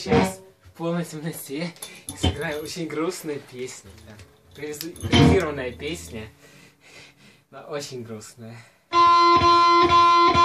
сейчас в полной темноте сыграю очень грустную песню. Импровизированная песня, но очень грустная.